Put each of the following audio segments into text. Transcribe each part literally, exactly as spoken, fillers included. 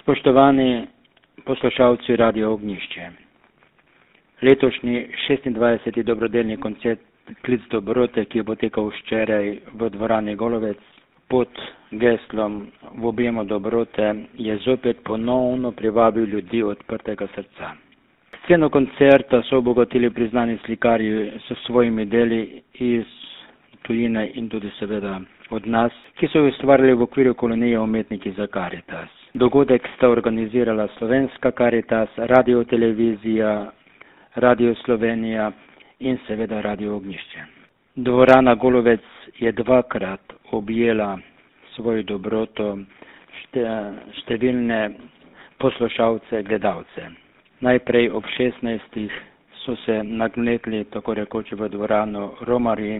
Spoštovani poslušalci Radio Ognjišče, letošnji šestindvajseti dobrodelni koncert Klic dobrote, ki je potekal včeraj v dvorani Golovec pod geslom V objemu dobrote, je zopet ponovno privabil ljudi odprtega srca. Sceno koncerta so obogatili priznani slikarji s svojimi deli iz tujine in tudi seveda od nas, ki so ustvarjali v okviru kolonije umetniki za Karitas. Dogodek sta organizirala Slovenska Karitas, Radio Televizija, Radio Slovenija in seveda Radio Ognjišče. Dvorana Golovec je dvakrat objela svojo dobroto šte, številne poslušalce, gledalce. Najprej ob šestnajstih so se nagnetli tako rekoč v dvorano romarji,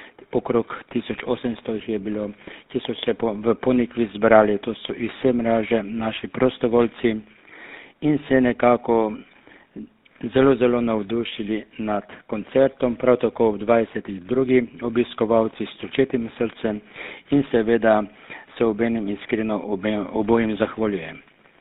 okrog tisoč osemsto jih je bilo, ki so se po, v Ponikvi zbrali, to so iz vse mreže naši prostovoljci in se nekako zelo, zelo navdušili nad koncertom, prav tako ob dvajsetih drugi obiskovalci s čučetim srcem in seveda se obenem iskreno obe, obojim zahvaljujem.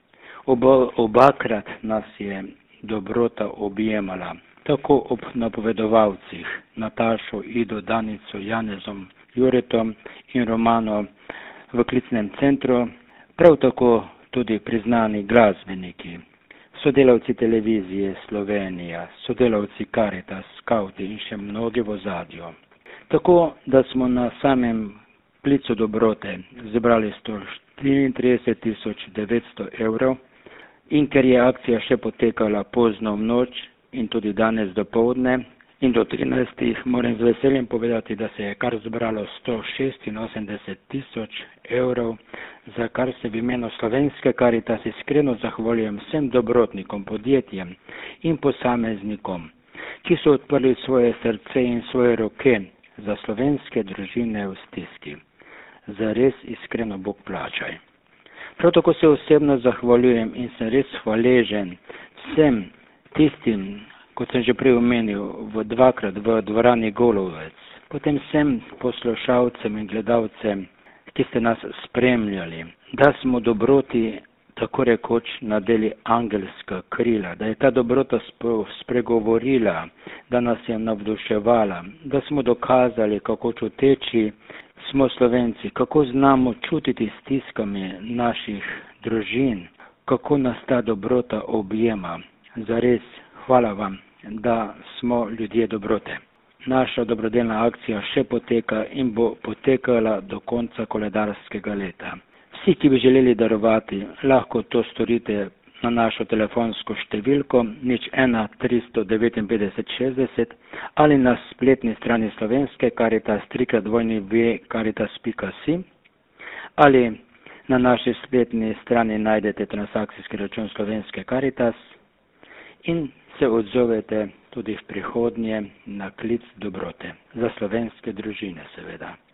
Oba, obakrat nas je dobrota objemala, tako ob napovedovalcih Natašo, Ido, Danico, Janezom, Juretom in Romano v klicnem centru, prav tako tudi priznani glasbeniki, sodelavci televizije Slovenija, sodelavci Karitas, skauti in še mnogi v ozadju. Tako, da smo na samem Klicu dobrote zbrali sto štiriintrideset tisoč devetsto evrov in ker je akcija še potekala pozno v noč in tudi danes dopoldne in do trinajstih, moram z veseljem povedati, da se je kar zbralo sto šestinosemdeset tisoč evrov, za kar se v imenu Slovenske Karitas iskreno zahvaljujem vsem dobrotnikom, podjetjem in posameznikom, ki so odprli svoje srce in svoje roke za slovenske družine v stiski. Zares iskreno Bog plačaj. Prav tako se osebno zahvaljujem in sem res hvaležen vsem tistim, kot sem že prej omenil, v dvakrat v dvorani Golovec, potem vsem poslušalcem in gledalcem, ki ste nas spremljali, da smo dobroti tako rekoč nadeli angelska krila, da je ta dobrota spregovorila, da nas je navduševala, da smo dokazali, kako čuteči smo Slovenci, kako znamo čutiti stiskami naših družin, kako nas ta dobrota objema. Zares, hvala vam, da smo ljudje dobrote. Naša dobrodelna akcija še poteka in bo potekala do konca koledarskega leta. Vsi, ki bi želeli darovati, lahko to storite na našo telefonsko številko nič ena tristo devetinpetdeset šestdeset ali na spletni strani Slovenske Karitas trikrat dvojni v karitas pika si ali na naši spletni strani najdete transakcijski račun Slovenske Karitas in se odzovete tudi v prihodnje na klic dobrote za slovenske družine seveda.